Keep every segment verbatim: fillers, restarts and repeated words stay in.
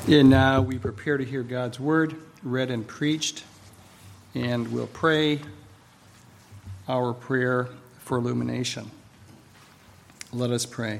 And now we prepare to hear God's word read and preached, and we'll pray our prayer for illumination. Let us pray.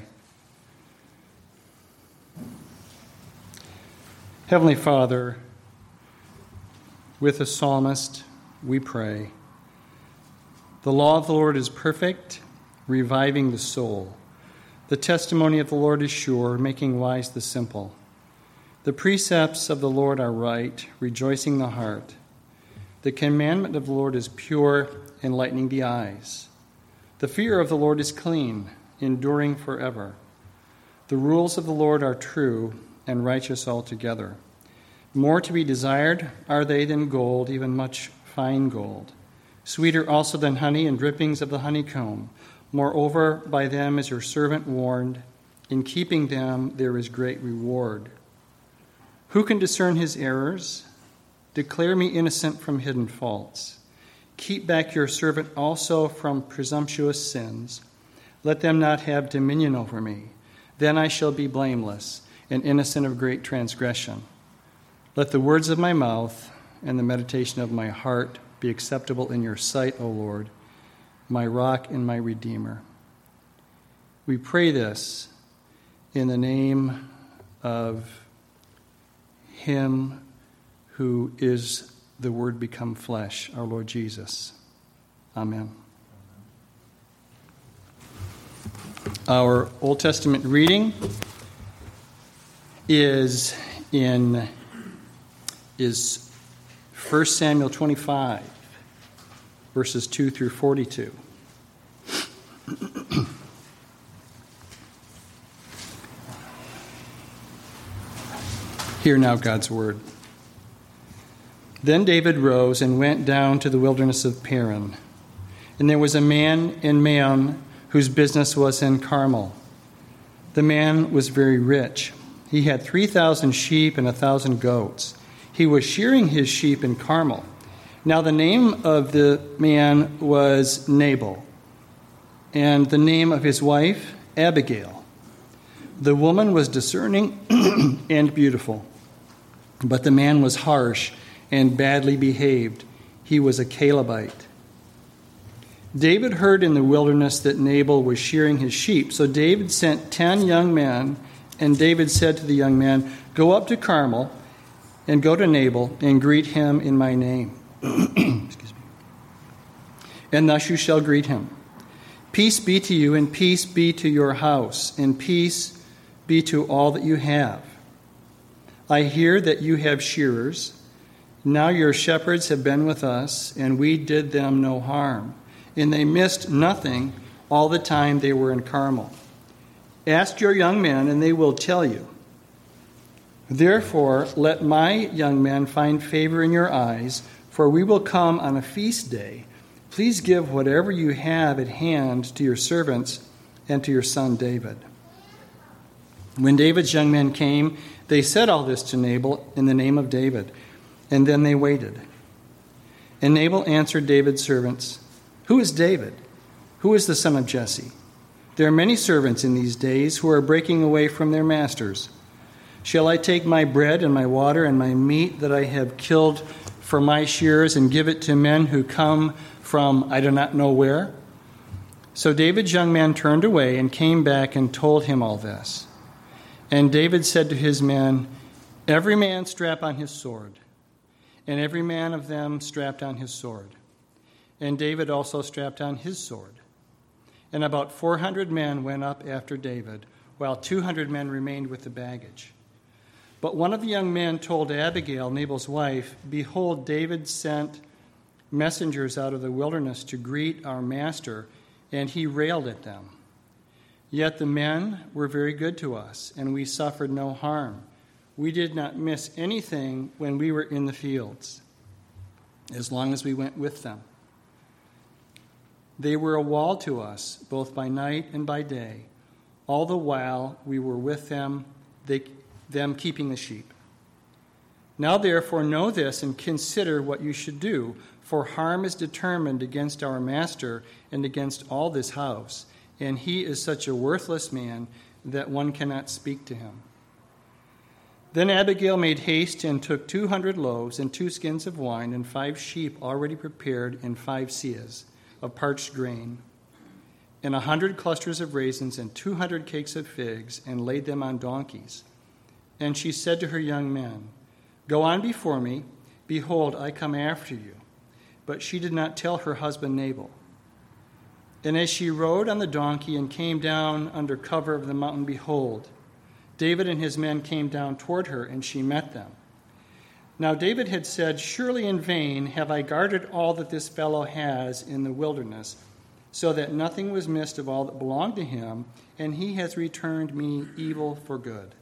Heavenly Father, with the psalmist, we pray. The law of the Lord is perfect, reviving the soul. The testimony of the Lord is sure, making wise the simple. The precepts of the Lord are right, rejoicing the heart. The commandment of the Lord is pure, enlightening the eyes. The fear of the Lord is clean, enduring forever. The rules of the Lord are true and righteous altogether. More to be desired are they than gold, even much fine gold. Sweeter also than honey and drippings of the honeycomb. Moreover, by them is your servant warned. In keeping them there is great reward. Who can discern his errors? Declare me innocent from hidden faults. Keep back your servant also from presumptuous sins. Let them not have dominion over me. Then I shall be blameless and innocent of great transgression. Let the words of my mouth and the meditation of my heart be acceptable in your sight, O Lord, my rock and my redeemer. We pray this in the name of Him who is the Word become flesh, our Lord Jesus. Amen. Our Old Testament reading is in is First Samuel twenty-five, verses two through forty-two. Hear now God's word. Then David rose and went down to the wilderness of Paran. And there was a man in Maon whose business was in Carmel. The man was very rich. He had three thousand sheep and a thousand goats. He was shearing his sheep in Carmel. Now the name of the man was Nabal, and the name of his wife, Abigail. The woman was discerning and beautiful, but the man was harsh and badly behaved. He was a Calebite. David heard in the wilderness that Nabal was shearing his sheep. So David sent ten young men, and David said to the young man, "Go up to Carmel and go to Nabal and greet him in my name." Excuse me. And thus you shall greet him. Peace be to you, and peace be to your house, and peace be to all that you have. I hear that you have shearers. Now your shepherds have been with us, and we did them no harm. And they missed nothing all the time they were in Carmel. Ask your young men, and they will tell you. Therefore, let my young men find favor in your eyes, for we will come on a feast day. Please give whatever you have at hand to your servants and to your son David. When David's young men came, they said all this to Nabal in the name of David, and then they waited. And Nabal answered David's servants, "Who is David? Who is the son of Jesse? There are many servants in these days who are breaking away from their masters. Shall I take my bread and my water and my meat that I have killed for my shearers and give it to men who come from I do not know where?" So David's young man turned away and came back and told him all this. And David said to his men, "Every man strap on his sword." And every man of them strapped on his sword. And David also strapped on his sword. And about four hundred men went up after David, while two hundred men remained with the baggage. But one of the young men told Abigail, Nabal's wife, "Behold, David sent messengers out of the wilderness to greet our master, and he railed at them. Yet the men were very good to us, and we suffered no harm. We did not miss anything when we were in the fields, as long as we went with them. They were a wall to us, both by night and by day, all the while we were with them, they, them keeping the sheep. Now therefore know this and consider what you should do, for harm is determined against our master and against all this house, and he is such a worthless man that one cannot speak to him." Then Abigail made haste and took two hundred loaves and two skins of wine and five sheep already prepared and five seahs of parched grain and a hundred clusters of raisins and two hundred cakes of figs, and laid them on donkeys. And she said to her young men, "Go on before me. Behold, I come after you." But she did not tell her husband Nabal. And as she rode on the donkey and came down under cover of the mountain, behold, David and his men came down toward her, and she met them. Now David had said, "Surely in vain have I guarded all that this fellow has in the wilderness, so that nothing was missed of all that belonged to him, and he has returned me evil for good.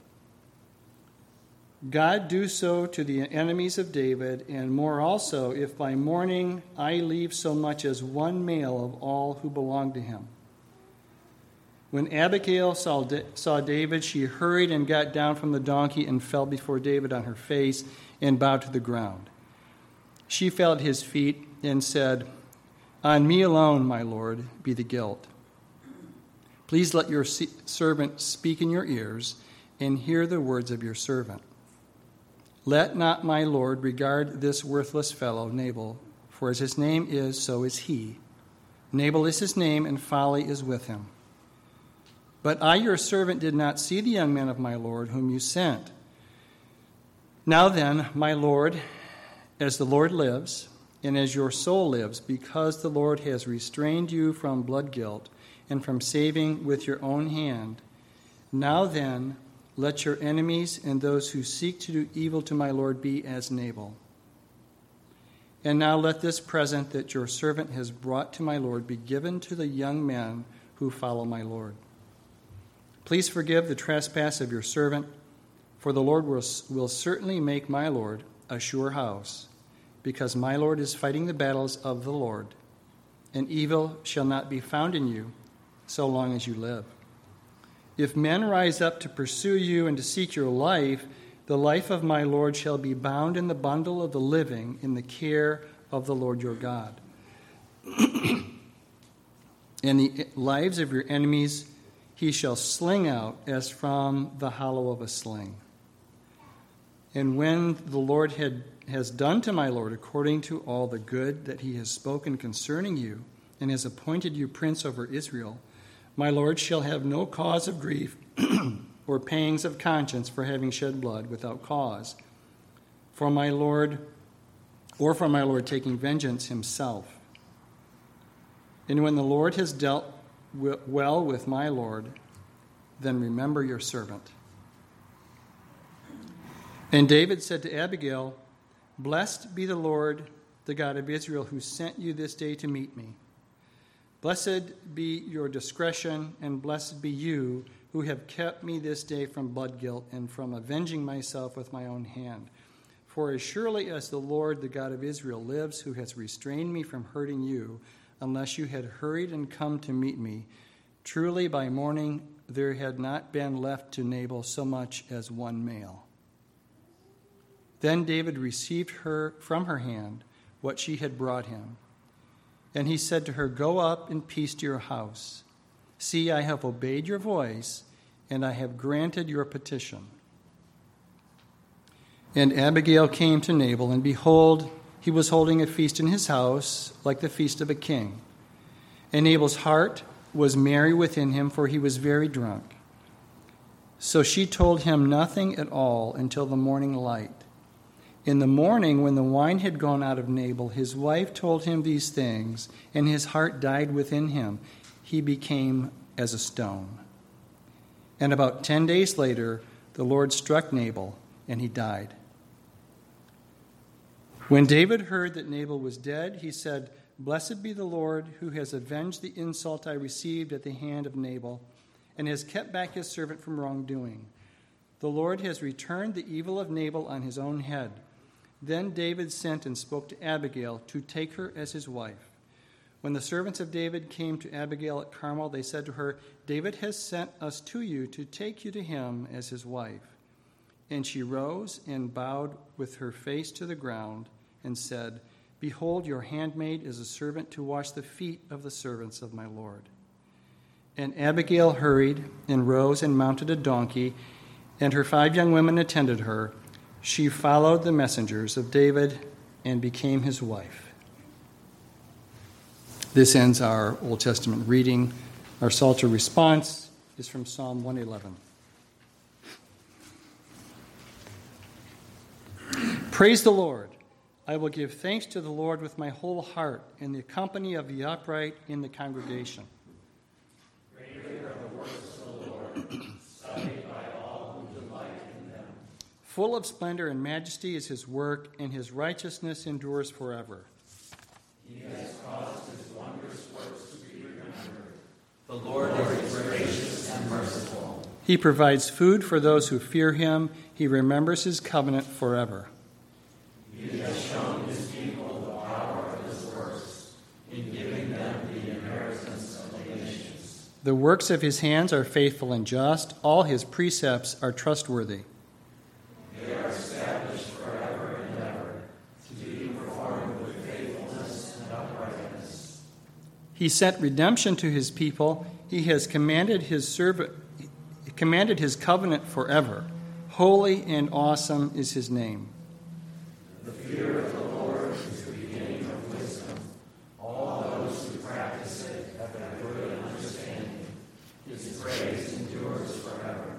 God do so to the enemies of David, and more also, if by morning I leave so much as one male of all who belong to him." When Abigail saw, saw David, she hurried and got down from the donkey and fell before David on her face and bowed to the ground. She fell at his feet and said, "On me alone, my lord, be the guilt. Please let your servant speak in your ears and hear the words of your servant. Let not my lord regard this worthless fellow, Nabal, for as his name is, so is he. Nabal is his name, and folly is with him. But I, your servant, did not see the young men of my lord whom you sent. Now then, my lord, as the Lord lives, and as your soul lives, because the Lord has restrained you from blood guilt and from saving with your own hand, now then, let your enemies and those who seek to do evil to my lord be as Nabal. And now let this present that your servant has brought to my lord be given to the young men who follow my lord. Please forgive the trespass of your servant, for the Lord will, will certainly make my lord a sure house, because my lord is fighting the battles of the Lord, and evil shall not be found in you so long as you live. If men rise up to pursue you and to seek your life, the life of my lord shall be bound in the bundle of the living in the care of the Lord your God. And the lives of your enemies he shall sling out as from the hollow of a sling. And when the Lord had, has done to my lord according to all the good that he has spoken concerning you, and has appointed you prince over Israel, my lord shall have no cause of grief or pangs of conscience for having shed blood without cause, for my lord, or for my lord taking vengeance himself. And when the Lord has dealt well with my lord, then remember your servant." And David said to Abigail, "Blessed be the Lord, the God of Israel, who sent you this day to meet me. Blessed be your discretion, and blessed be you who have kept me this day from blood guilt and from avenging myself with my own hand. For as surely as the Lord, the God of Israel, lives, who has restrained me from hurting you, unless you had hurried and come to meet me, truly by morning there had not been left to Nabal so much as one male." Then David received her from her hand what she had brought him. And he said to her, "Go up in peace to your house. See, I have obeyed your voice, and I have granted your petition." And Abigail came to Nabal, and behold, he was holding a feast in his house, like the feast of a king. And Nabal's heart was merry within him, for he was very drunk. So she told him nothing at all until the morning light. In the morning, when the wine had gone out of Nabal, his wife told him these things, and his heart died within him. He became as a stone. And about ten days later, the Lord struck Nabal, and he died. When David heard that Nabal was dead, he said, "Blessed be the Lord, who has avenged the insult I received at the hand of Nabal, and has kept back his servant from wrongdoing. The Lord has returned the evil of Nabal on his own head." Then David sent and spoke to Abigail to take her as his wife. When the servants of David came to Abigail at Carmel, they said to her, "David has sent us to you to take you to him as his wife." And she rose and bowed with her face to the ground and said, "Behold, your handmaid is a servant to wash the feet of the servants of my Lord." And Abigail hurried and rose and mounted a donkey and her five young women attended her. She followed the messengers of David and became his wife. This ends our Old Testament reading. Our Psalter response is from Psalm one eleven. Praise the Lord. I will give thanks to the Lord with my whole heart in the company of the upright in the congregation. Greater are the works of the Lord, studied by all who delight in them. Full of splendor and majesty is his work, and his righteousness endures forever. He has caused his wondrous works to be remembered. The Lord is gracious and merciful. He provides food for those who fear him. He remembers his covenant forever. He has shown his people the power of his works, in giving them the inheritance of the nations. The works of his hands are faithful and just. All his precepts are trustworthy. They are established forever and ever, to be performed with faithfulness and uprightness. He sent redemption to his people. He has commanded his servant, commanded his covenant forever. Holy and awesome is his name. The fear of the Lord is the beginning of wisdom. All those who practice it have a good understanding. His praise endures forever.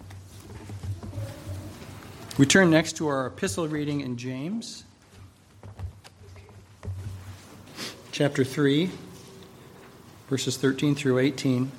We turn next to our epistle reading in James, chapter three, verses thirteen through eighteen.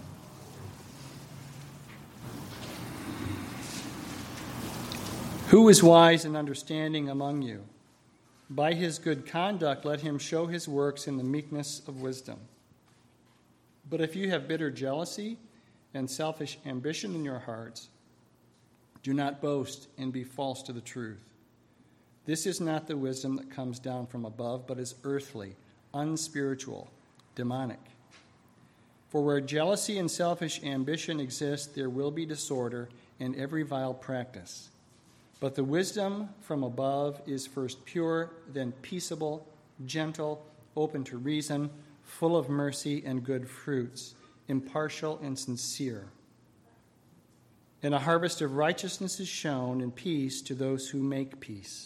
Who is wise and understanding among you? By his good conduct, let him show his works in the meekness of wisdom. But if you have bitter jealousy and selfish ambition in your hearts, do not boast and be false to the truth. This is not the wisdom that comes down from above, but is earthly, unspiritual, demonic. For where jealousy and selfish ambition exist, there will be disorder and every vile practice. But the wisdom from above is first pure, then peaceable, gentle, open to reason, full of mercy and good fruits, impartial and sincere. And a harvest of righteousness is shown in peace to those who make peace.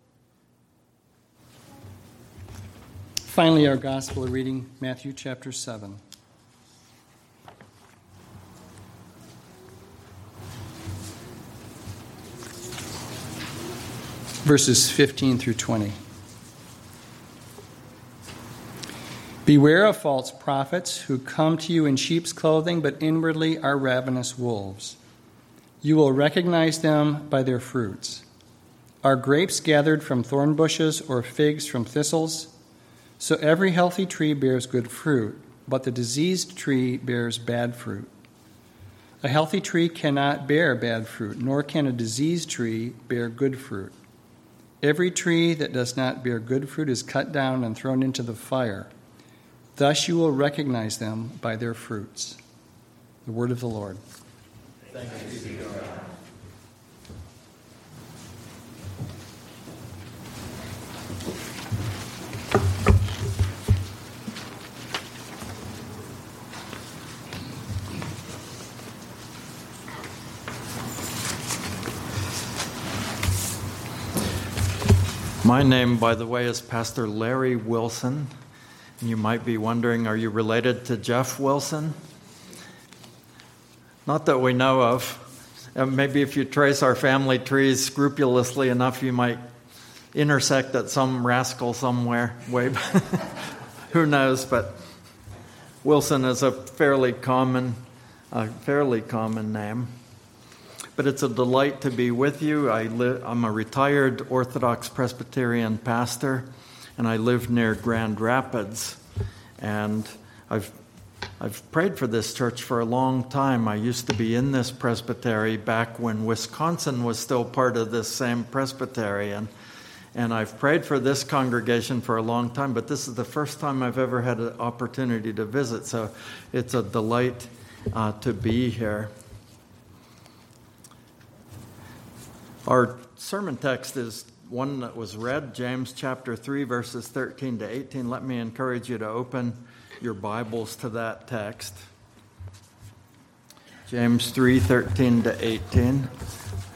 Finally, our gospel reading, Matthew chapter seven. Verses fifteen through twenty. Beware of false prophets who come to you in sheep's clothing, but inwardly are ravenous wolves. You will recognize them by their fruits. Are grapes gathered from thorn bushes or figs from thistles? So every healthy tree bears good fruit, but the diseased tree bears bad fruit. A healthy tree cannot bear bad fruit, nor can a diseased tree bear good fruit. Every tree that does not bear good fruit is cut down and thrown into the fire. Thus you will recognize them by their fruits. The word of the Lord. Thanks be to God. My name, by the way, is Pastor Larry Wilson. And you might be wondering, are you related to Jeff Wilson? Not that we know of. Uh, maybe if you trace our family trees scrupulously enough, you might intersect at some rascal somewhere. Way Who knows? But Wilson is a fairly common, a fairly common name. But it's a delight to be with you. I li- I'm a retired Orthodox Presbyterian pastor, and I live near Grand Rapids. And I've I've prayed for this church for a long time. I used to be in this presbytery back when Wisconsin was still part of this same presbytery. And, and I've prayed for this congregation for a long time, but this is the first time I've ever had an opportunity to visit. So it's a delight uh, to be here. Our sermon text is one that was read, James chapter three, verses thirteen to eighteen. Let me encourage you to open your Bibles to that text. James three, thirteen to eighteen.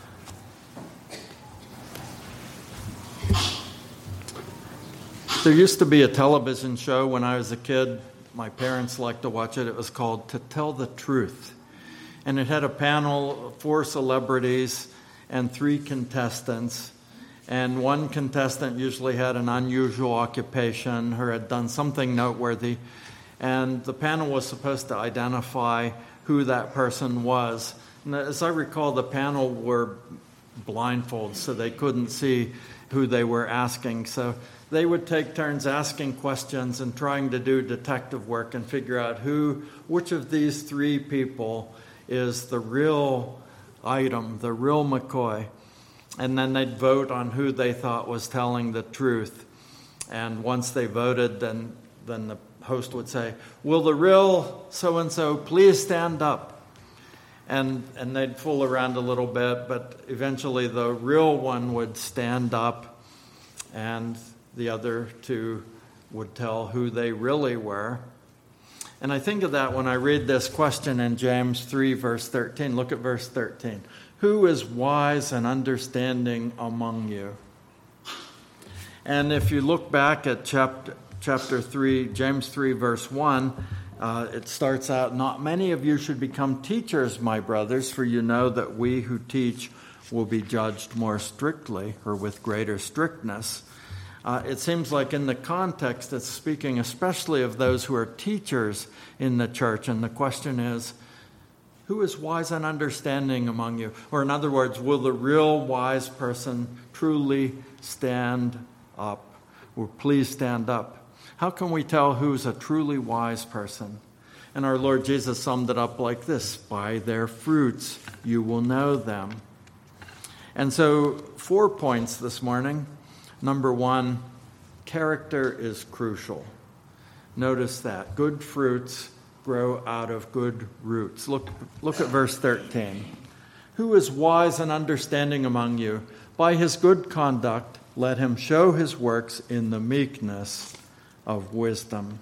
There used to be a television show when I was a kid. My parents liked to watch it. It was called To Tell the Truth. And it had a panel of four celebrities and three contestants. And one contestant usually had an unusual occupation or had done something noteworthy. And the panel was supposed to identify who that person was. And as I recall, the panel were blindfolded, so they couldn't see who they were asking. So they would take turns asking questions and trying to do detective work and figure out who, which of these three people is the real item, the real McCoy. And then they'd vote on who they thought was telling the truth. And once they voted, then, then the host would say, "Will the real so-and-so please stand up?" And, and they'd fool around a little bit, but eventually the real one would stand up, and the other two would tell who they really were. And I think of that when I read this question in James three, verse thirteen. Look at verse thirteen. Who is wise and understanding among you? And if you look back at chapter, chapter three, James three, verse one, uh, it starts out, "Not many of you should become teachers, my brothers, for you know that we who teach will be judged more strictly," or with greater strictness. Uh, it seems like in the context it's speaking especially of those who are teachers in the church. And the question is, who is wise and understanding among you? Or in other words, will the real wise person truly stand up? Or please stand up. How can we tell who's a truly wise person? And our Lord Jesus summed it up like this: by their fruits you will know them. And so, four points this morning. Number one, character is crucial. Notice that. Good fruits grow out of good roots. Look, look at verse thirteen. Who is wise and understanding among you? By his good conduct, let him show his works in the meekness of wisdom.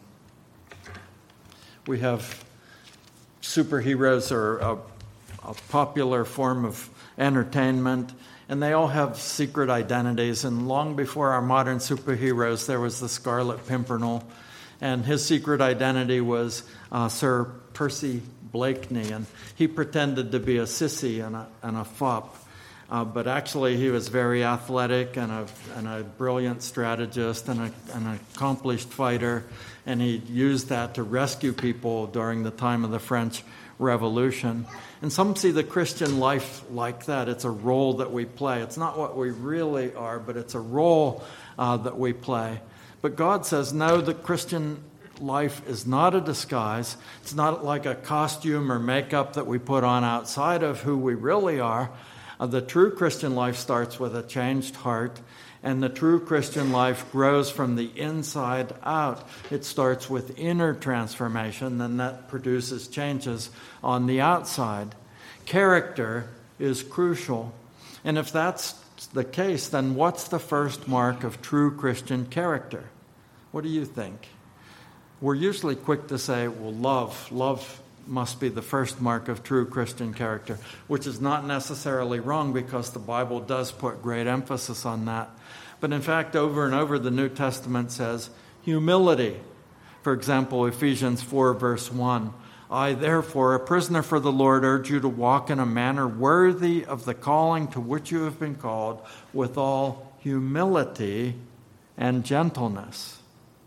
We have superheroes are a, a popular form of entertainment, and they all have secret identities. And long before our modern superheroes, there was the Scarlet Pimpernel. And his secret identity was uh, Sir Percy Blakeney. And he pretended to be a sissy and a, and a fop. Uh, but actually, he was very athletic and a, and a brilliant strategist and a, an accomplished fighter. And he used that to rescue people during the time of the French Revolution. And some see the Christian life like that. It's a role that we play. It's not what we really are, but it's a role uh, that we play. But God says, no, the Christian life is not a disguise. It's not like a costume or makeup that we put on outside of who we really are. Uh, the true Christian life starts with a changed heart, and the true Christian life grows from the inside out. It starts with inner transformation, and that produces changes on the outside. Character is crucial. And if that's the case, then what's the first mark of true Christian character? What do you think? We're usually quick to say, well, love. Love must be the first mark of true Christian character, which is not necessarily wrong because the Bible does put great emphasis on that. But in fact, over and over, the New Testament says humility. For example, Ephesians four, verse one. I, therefore, a prisoner for the Lord, urge you to walk in a manner worthy of the calling to which you have been called, with all humility and gentleness.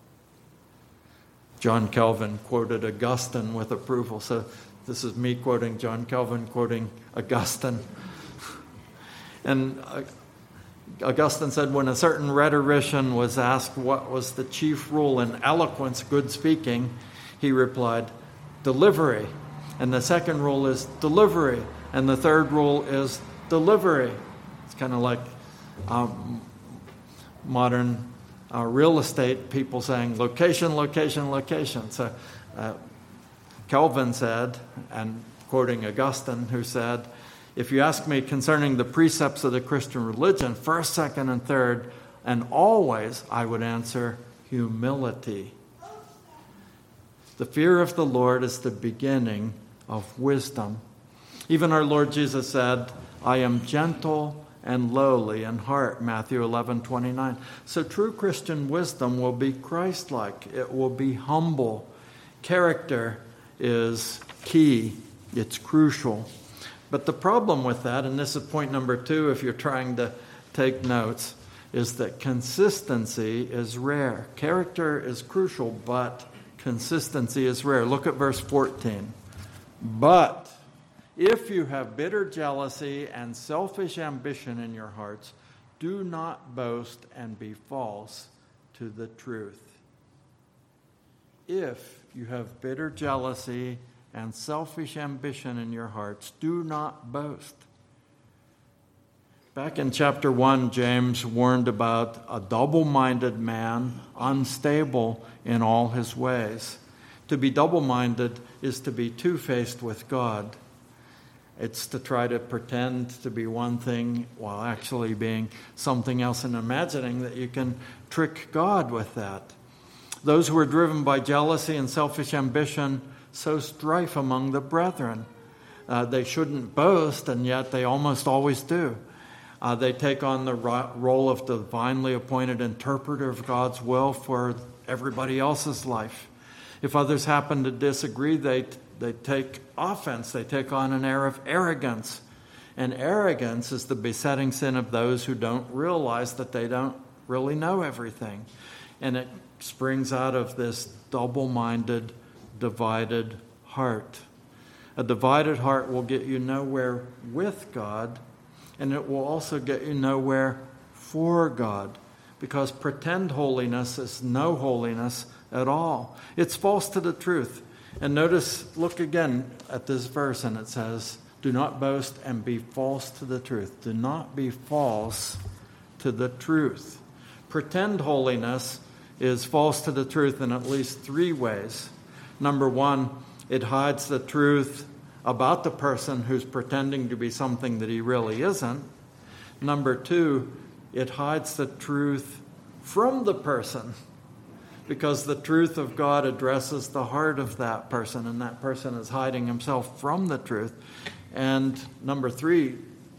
John Calvin quoted Augustine with approval. So this is me quoting John Calvin, quoting Augustine. And Augustine said, when a certain rhetorician was asked what was the chief rule in eloquence, good speaking, he replied, delivery. And the second rule is delivery. And the third rule is delivery. It's kind of like um, modern uh, real estate people saying location, location, location. So uh, Calvin said, and quoting Augustine, who said, if you ask me concerning the precepts of the Christian religion, first, second, and third, and always, I would answer humility. The fear of the Lord is the beginning of wisdom. Even our Lord Jesus said, I am gentle and lowly in heart, Matthew eleven twenty-nine. So true Christian wisdom will be Christ-like. It will be humble. Character is key. It's crucial. But the problem with that, and this is point number two if you're trying to take notes, is that consistency is rare. Character is crucial, but consistency is rare. Look at verse fourteen. But if you have bitter jealousy and selfish ambition in your hearts, do not boast and be false to the truth. If you have bitter jealousy and selfish ambition in your hearts, do not boast. Back in chapter one, James warned about a double-minded man, unstable in all his ways. To be double-minded is to be two-faced with God. It's to try to pretend to be one thing while actually being something else and imagining that you can trick God with that. Those who are driven by jealousy and selfish ambition sow strife among the brethren. Uh, they shouldn't boast, and yet they almost always do. Uh, they take on the ro- role of divinely appointed interpreter of God's will for everybody else's life. If others happen to disagree, they they take offense. They take on an air of arrogance. And arrogance is the besetting sin of those who don't realize that they don't really know everything. And it springs out of this double-minded, divided heart. A divided heart will get you nowhere with God, and it will also get you nowhere for God, because pretend holiness is no holiness at all. It's false to the truth. And notice, look again at this verse, and it says, do not boast and be false to the truth. Do not be false to the truth. Pretend holiness is false to the truth in at least three ways. Number one, it hides the truth about the person who's pretending to be something that he really isn't. Number two, it hides the truth from the person, because the truth of God addresses the heart of that person, and that person is hiding himself from the truth. And number three,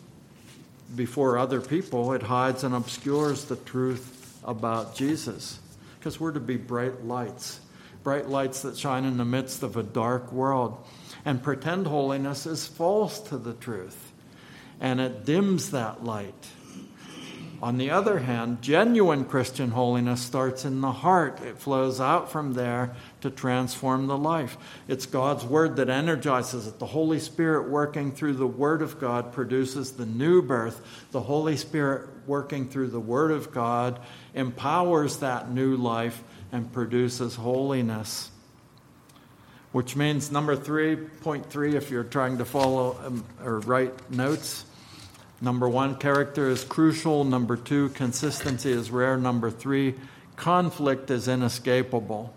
before other people, it hides and obscures the truth about Jesus, because we're to be bright lights, bright lights that shine in the midst of a dark world. And pretend holiness is false to the truth, and it dims that light. On the other hand, genuine Christian holiness starts in the heart. It flows out from there to transform the life. It's God's Word that energizes it. The Holy Spirit working through the Word of God produces the new birth. The Holy Spirit working through the Word of God empowers that new life and produces holiness. Which means number three, point three, if you're trying to follow um, or write notes. Number one, character is crucial. Number two, consistency is rare. Number three, conflict is inescapable.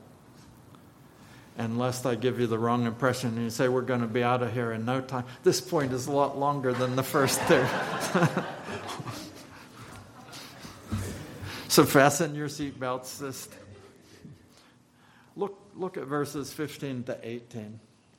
And lest I give you the wrong impression and you say we're going to be out of here in no time, this point is a lot longer than the first two. So fasten your seatbelts. Just look, look at verses fifteen to eighteen.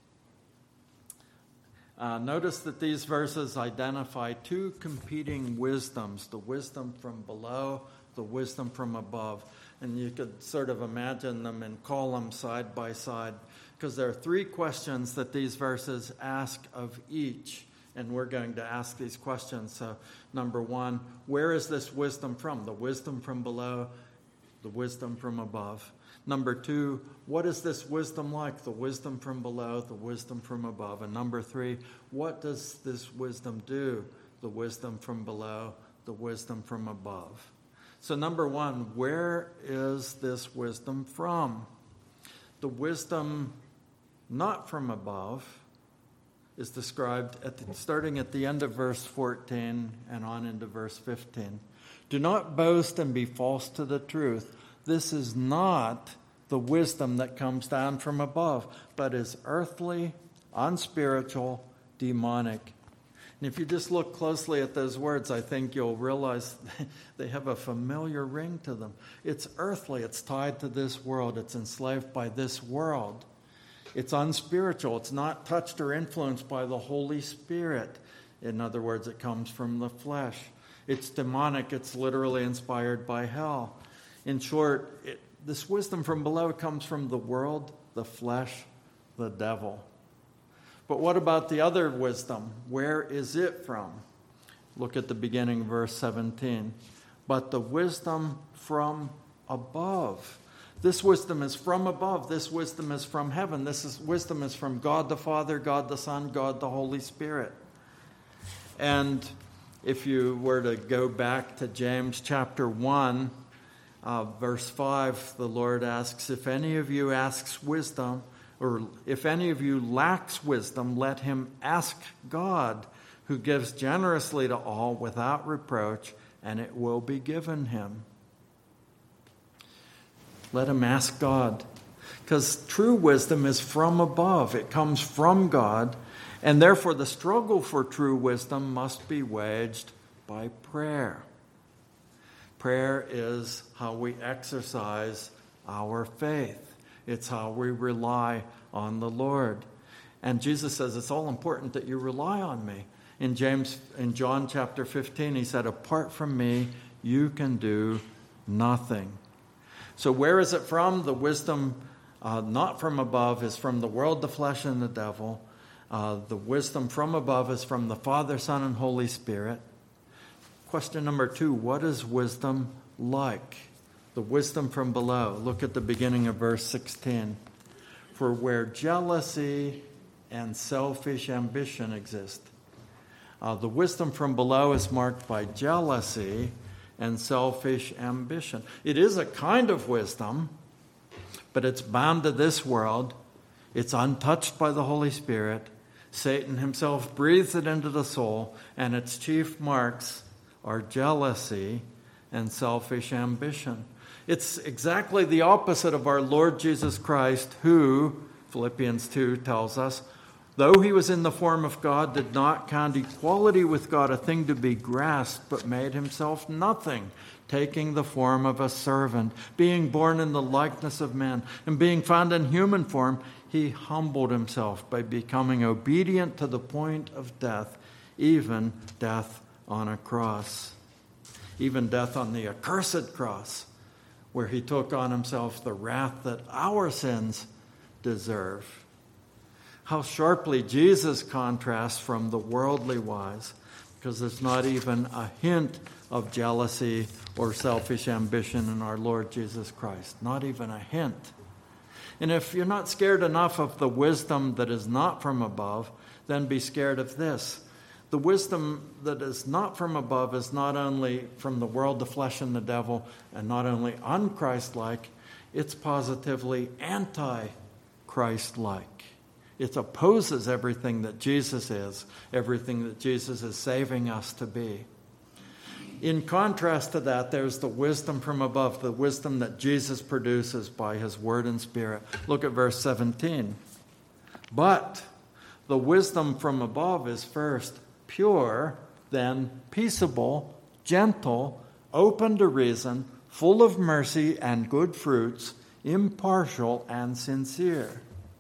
Uh, notice that these verses identify two competing wisdoms, the wisdom from below, the wisdom from above. And you could sort of imagine them in columns side by side, because there are three questions that these verses ask of each. And we're going to ask these questions. So, number one, where is this wisdom from? The wisdom from below, the wisdom from above. Number two, what is this wisdom like? The wisdom from below, the wisdom from above. And number three, what does this wisdom do? The wisdom from below, the wisdom from above. So number one, where is this wisdom from? The wisdom not from above is described at the, starting at the end of verse fourteen and on into verse fifteen. Do not boast and be false to the truth. This is not the wisdom that comes down from above, but is earthly, unspiritual, demonic. And if you just look closely at those words, I think you'll realize they have a familiar ring to them. It's earthly. It's tied to this world. It's enslaved by this world. It's unspiritual. It's not touched or influenced by the Holy Spirit. In other words, it comes from the flesh. It's demonic. It's literally inspired by hell. In short, it, this wisdom from below comes from the world, the flesh, the devil. But what about the other wisdom? Where is it from? Look at the beginning, verse seventeen. But the wisdom from above. This wisdom is from above. This wisdom is from heaven. This is, wisdom is from God the Father, God the Son, God the Holy Spirit. And if you were to go back to James chapter one, uh, verse five, the Lord asks, if any of you asks wisdom, or if any of you lacks wisdom, let him ask God, who gives generously to all without reproach, and it will be given him. Let him ask God. Because true wisdom is from above. It comes from God. And therefore the struggle for true wisdom must be waged by prayer. Prayer is how we exercise our faith. It's how we rely on the Lord. And Jesus says it's all important that you rely on me. In James, in John chapter fifteen, he said, apart from me, you can do nothing. So where is it from? The wisdom uh, not from above is from the world, the flesh, and the devil. Uh, the wisdom from above is from the Father, Son, and Holy Spirit. Question number two, what is wisdom like? The wisdom from below. Look at the beginning of verse sixteen. For where jealousy and selfish ambition exist. Uh, the wisdom from below is marked by jealousy and selfish ambition. It is a kind of wisdom, but it's bound to this world. It's untouched by the Holy Spirit. Satan himself breathes it into the soul, and its chief marks are jealousy and selfish ambition. It's exactly the opposite of our Lord Jesus Christ, who, Philippians two tells us, though he was in the form of God, did not count equality with God a thing to be grasped, but made himself nothing, taking the form of a servant, being born in the likeness of men, and being found in human form, he humbled himself by becoming obedient to the point of death, even death on a cross, even death on the accursed cross, where he took on himself the wrath that our sins deserve. How sharply Jesus contrasts from the worldly wise, because there's not even a hint of jealousy or selfish ambition in our Lord Jesus Christ. Not even a hint. And if you're not scared enough of the wisdom that is not from above, then be scared of this. The wisdom that is not from above is not only from the world, the flesh, and the devil, and not only un-Christ-like, it's positively anti-Christ-like. It opposes everything that Jesus is, everything that Jesus is saving us to be. In contrast to that, there's the wisdom from above, the wisdom that Jesus produces by his word and spirit. Look at verse seventeen. But the wisdom from above is first pure, then peaceable, gentle, open to reason, full of mercy and good fruits, impartial and sincere.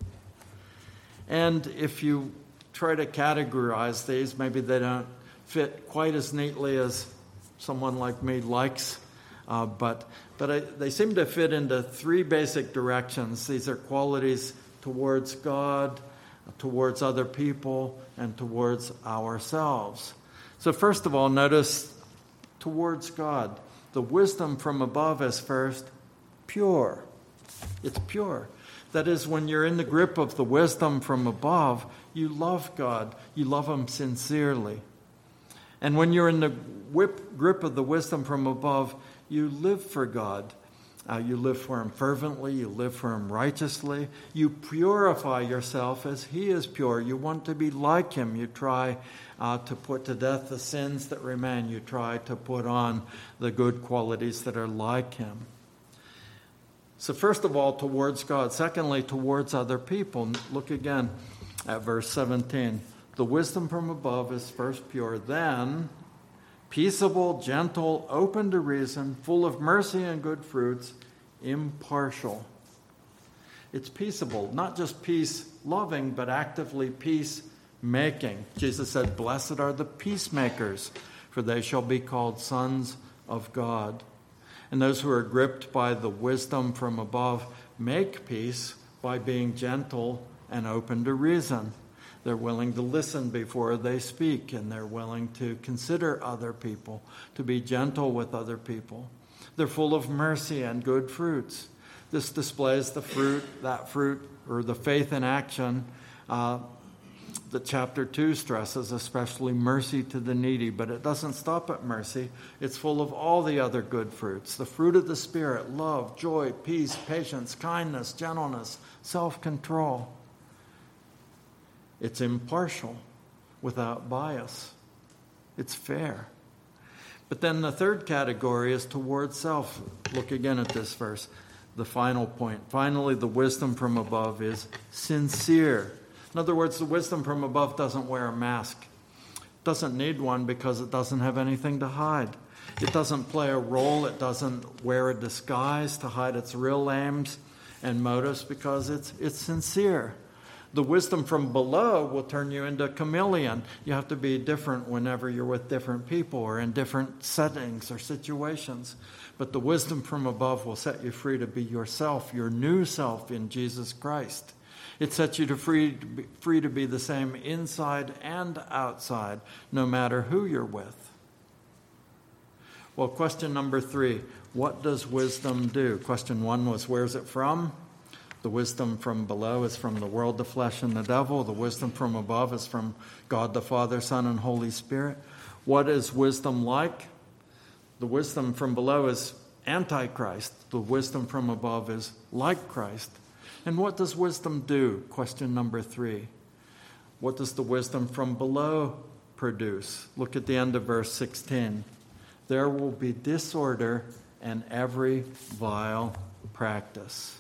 And if you try to categorize these, maybe they don't fit quite as neatly as someone like me likes, uh, but but I, they seem to fit into three basic directions. These are qualities towards God, towards other people, and towards ourselves. So first of all, notice towards God. The wisdom from above is first pure. It's pure. That is, when you're in the grip of the wisdom from above, you love God. You love him sincerely. And when you're in the whip, grip of the wisdom from above, you live for God. Uh, you live for him fervently. You live for him righteously. You purify yourself as he is pure. You want to be like him. You try uh, to put to death the sins that remain. You try to put on the good qualities that are like him. So first of all, towards God. Secondly, towards other people. Look again at verse seventeen. The wisdom from above is first pure, then peaceable, gentle, open to reason, full of mercy and good fruits, impartial. It's peaceable, not just peace-loving, but actively peace-making. Jesus said, blessed are the peacemakers, for they shall be called sons of God. And those who are gripped by the wisdom from above make peace by being gentle and open to reason. They're willing to listen before they speak, and they're willing to consider other people, to be gentle with other people. They're full of mercy and good fruits. This displays the fruit, that fruit, or the faith in action uh, that chapter two stresses, especially mercy to the needy. But it doesn't stop at mercy. It's full of all the other good fruits. The fruit of the Spirit: love, joy, peace, patience, kindness, gentleness, self-control. It's impartial, without bias. It's fair. But then the third category is toward self. Look again at this verse, the final point. Finally, the wisdom from above is sincere. In other words, the wisdom from above doesn't wear a mask. It doesn't need one because it doesn't have anything to hide. It doesn't play a role. It doesn't wear a disguise to hide its real aims and motives because it's it's sincere. The wisdom from below will turn you into a chameleon. You have to be different whenever you're with different people or in different settings or situations. But the wisdom from above will set you free to be yourself, your new self in Jesus Christ. It sets you to free, to be, free to be the same inside and outside, no matter who you're with. Well, question number three, what does wisdom do? Question one was, where's it from? The wisdom from below is from the world, the flesh, and the devil. The wisdom from above is from God the Father, Son, and Holy Spirit. What is wisdom like? The wisdom from below is antichrist. The wisdom from above is like Christ. And what does wisdom do? Question number three. What does the wisdom from below produce? Look at the end of verse sixteen. There will be disorder and every vile practice.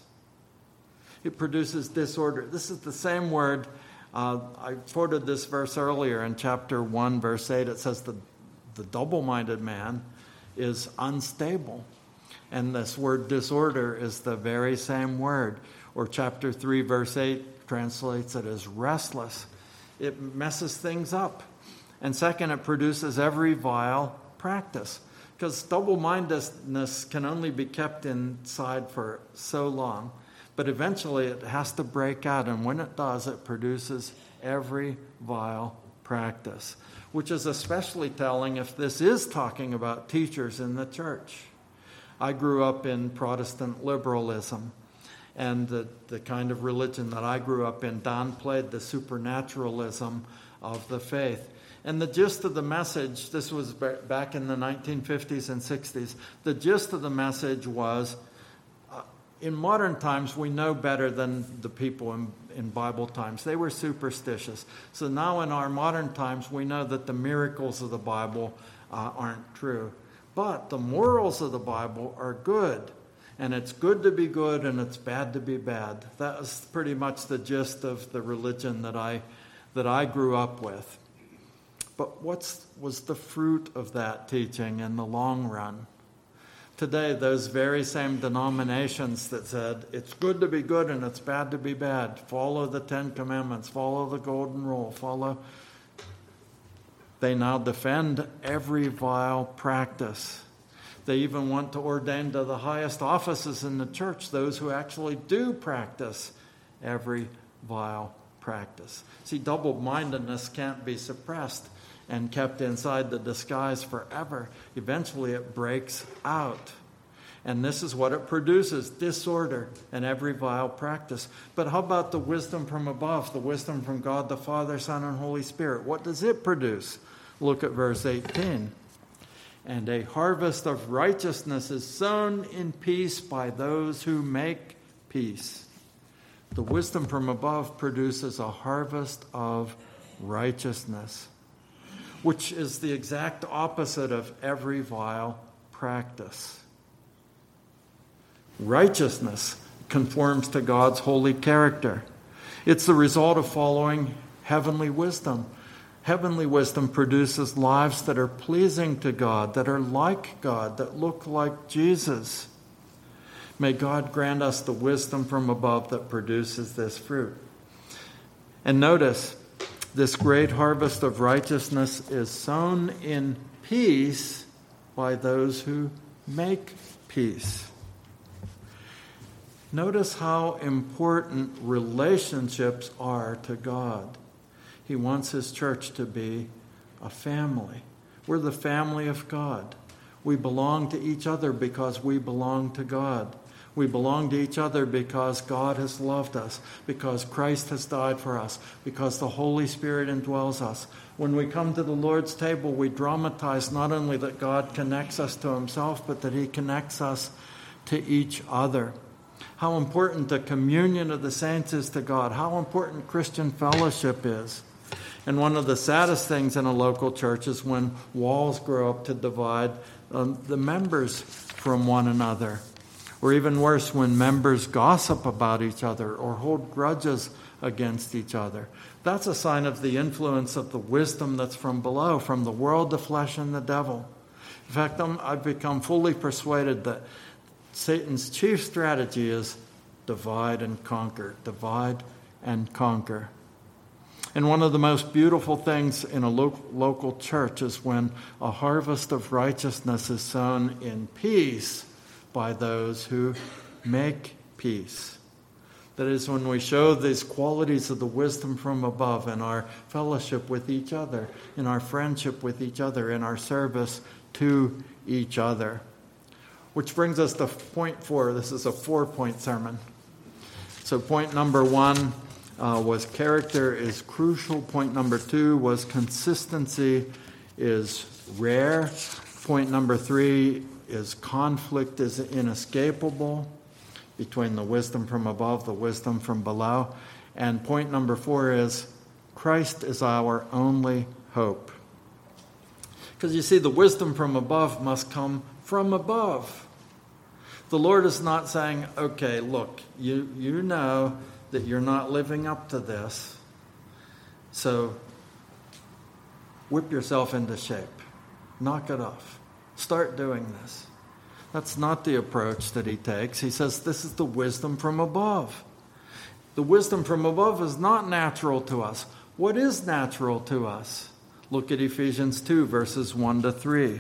It produces disorder. This is the same word. Uh, I quoted this verse earlier in chapter one, verse eight. It says the, the double-minded man is unstable. And this word disorder is the very same word. Or chapter three, verse eight translates it as restless. It messes things up. And second, it produces every vile practice. Because double-mindedness can only be kept inside for so long. But eventually it has to break out, and when it does, it produces every vile practice, which is especially telling if this is talking about teachers in the church. I grew up in Protestant liberalism, and the, the kind of religion that I grew up in downplayed the supernaturalism of the faith. And the gist of the message, this was back in the nineteen fifties and sixties, the gist of the message was, in modern times, we know better than the people in, in Bible times. They were superstitious. So now in our modern times, we know that the miracles of the Bible uh, aren't true. But the morals of the Bible are good. And it's good to be good and it's bad to be bad. That was pretty much the gist of the religion that I, that I grew up with. But what was the fruit of that teaching in the long run? Today, those very same denominations that said it's good to be good and it's bad to be bad, follow the Ten Commandments, follow the Golden Rule, follow, they now defend every vile practice. They even want to ordain to the highest offices in the church those who actually do practice every vile practice. See, double-mindedness can't be suppressed and kept inside the disguise forever. Eventually it breaks out. And this is what it produces, disorder and every vile practice. But how about the wisdom from above, the wisdom from God the Father, Son, and Holy Spirit? What does it produce? Look at verse eighteen. And a harvest of righteousness is sown in peace by those who make peace. The wisdom from above produces a harvest of righteousness, which is the exact opposite of every vile practice. Righteousness conforms to God's holy character. It's the result of following heavenly wisdom. Heavenly wisdom produces lives that are pleasing to God, that are like God, that look like Jesus. May God grant us the wisdom from above that produces this fruit. And notice, this great harvest of righteousness is sown in peace by those who make peace. Notice how important relationships are to God. He wants his church to be a family. We're the family of God. We belong to each other because we belong to God. We belong to each other because God has loved us, because Christ has died for us, because the Holy Spirit indwells us. When we come to the Lord's table, we dramatize not only that God connects us to himself, but that he connects us to each other. How important the communion of the saints is to God. How important Christian fellowship is. And one of the saddest things in a local church is when walls grow up to divide um, the members from one another. Or even worse, when members gossip about each other or hold grudges against each other. That's a sign of the influence of the wisdom that's from below, from the world, the flesh, and the devil. In fact, I'm, I've become fully persuaded that Satan's chief strategy is divide and conquer, divide and conquer. And one of the most beautiful things in a lo- local church is when a harvest of righteousness is sown in peace by those who make peace. That is, when we show these qualities of the wisdom from above in our fellowship with each other, in our friendship with each other, in our service to each other. Which brings us to point four. This is a four-point sermon. So point number one uh, was character is crucial. Point number two was consistency is rare. Point number three is conflict is inescapable between the wisdom from above, the wisdom from below. And point number four is Christ is our only hope. Because you see, the wisdom from above must come from above. The Lord is not saying, okay, look, you, you know that you're not living up to this, so whip yourself into shape. Knock it off. Start doing this. That's not the approach that he takes. He says this is the wisdom from above. The wisdom from above is not natural to us. What is natural to us? Look at Ephesians two, verses one to three.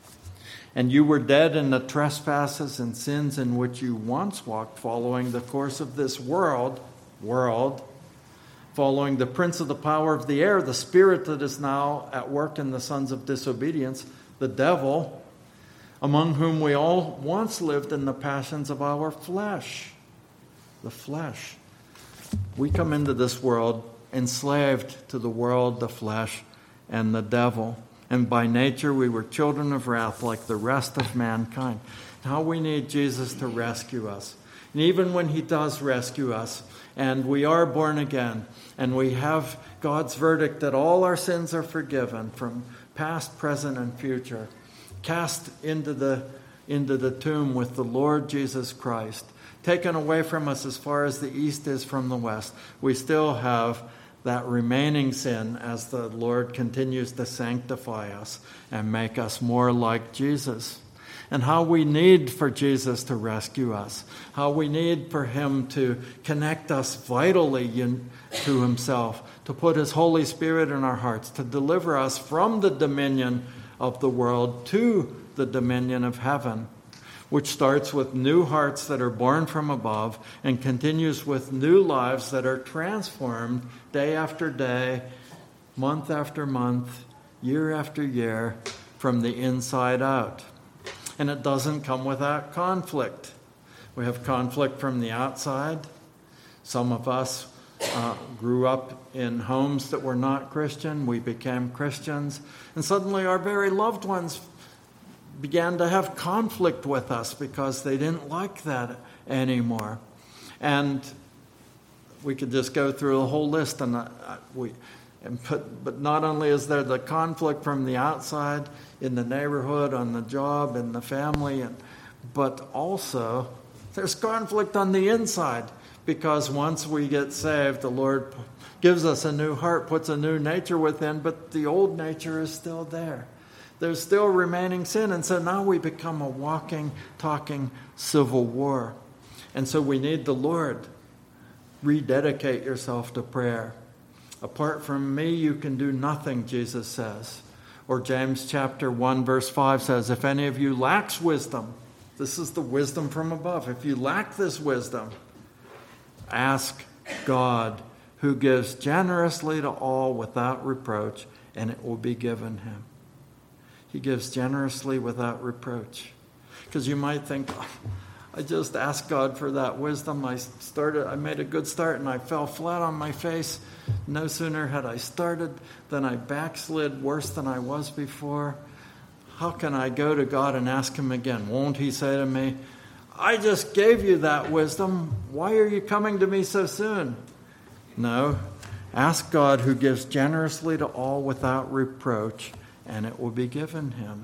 And you were dead in the trespasses and sins in which you once walked, following the course of this world, world, following the prince of the power of the air, the spirit that is now at work in the sons of disobedience, the devil, among whom we all once lived in the passions of our flesh. The flesh. We come into this world enslaved to the world, the flesh, and the devil. And by nature we were children of wrath like the rest of mankind. How we need Jesus to rescue us. And even when he does rescue us, and we are born again, and we have God's verdict that all our sins are forgiven from past, present, and future, cast into the, into the tomb with the Lord Jesus Christ, taken away from us as far as the east is from the west, we still have that remaining sin as the Lord continues to sanctify us and make us more like Jesus. And how we need for Jesus to rescue us. How we need for him to connect us vitally in, to himself. To put his Holy Spirit in our hearts. To deliver us from the dominion of the world to the dominion of heaven. Which starts with new hearts that are born from above. And continues with new lives that are transformed day after day. Month after month. Year after year. From the inside out. And it doesn't come without conflict. We have conflict from the outside. Some of us uh, grew up in homes that were not Christian. We became Christians. And suddenly our very loved ones began to have conflict with us because they didn't like that anymore. And we could just go through the whole list. And uh, we, and put, but not only is there the conflict from the outside, in the neighborhood, on the job, in the family, and, but also there's conflict on the inside, because once we get saved, the Lord gives us a new heart, puts a new nature within, but the old nature is still there. There's still remaining sin, and so now we become a walking, talking civil war. And so we need the Lord. Rededicate yourself to prayer. Apart from me, you can do nothing, Jesus says. Or James chapter one verse five says, if any of you lacks wisdom, this is the wisdom from above. If you lack this wisdom, ask God, who gives generously to all without reproach, and it will be given him. He gives generously without reproach. Because you might think, oh, I just asked God for that wisdom. I started, I made a good start and I fell flat on my face. No sooner had I started than I backslid worse than I was before. How can I go to God and ask him again? Won't he say to me, I just gave you that wisdom. Why are you coming to me so soon? No. Ask God, who gives generously to all without reproach, and it will be given him.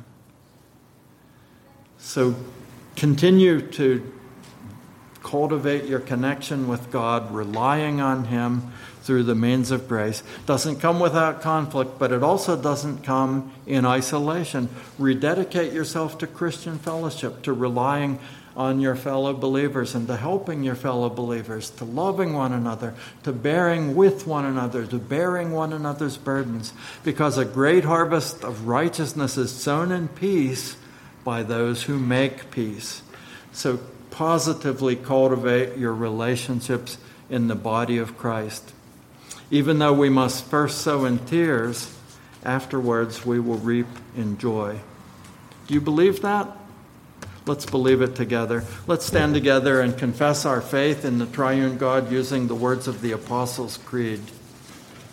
So continue to cultivate your connection with God, relying on him through the means of grace. Doesn't come without conflict, but it also doesn't come in isolation. Rededicate yourself to Christian fellowship, to relying on your fellow believers and to helping your fellow believers, to loving one another, to bearing with one another, to bearing one another's burdens, because a great harvest of righteousness is sown in peace by those who make peace. So positively cultivate your relationships in the body of Christ. Even though we must first sow in tears, afterwards we will reap in joy. Do you believe that? Let's believe it together. Let's stand together and confess our faith in the triune God using the words of the Apostles' Creed.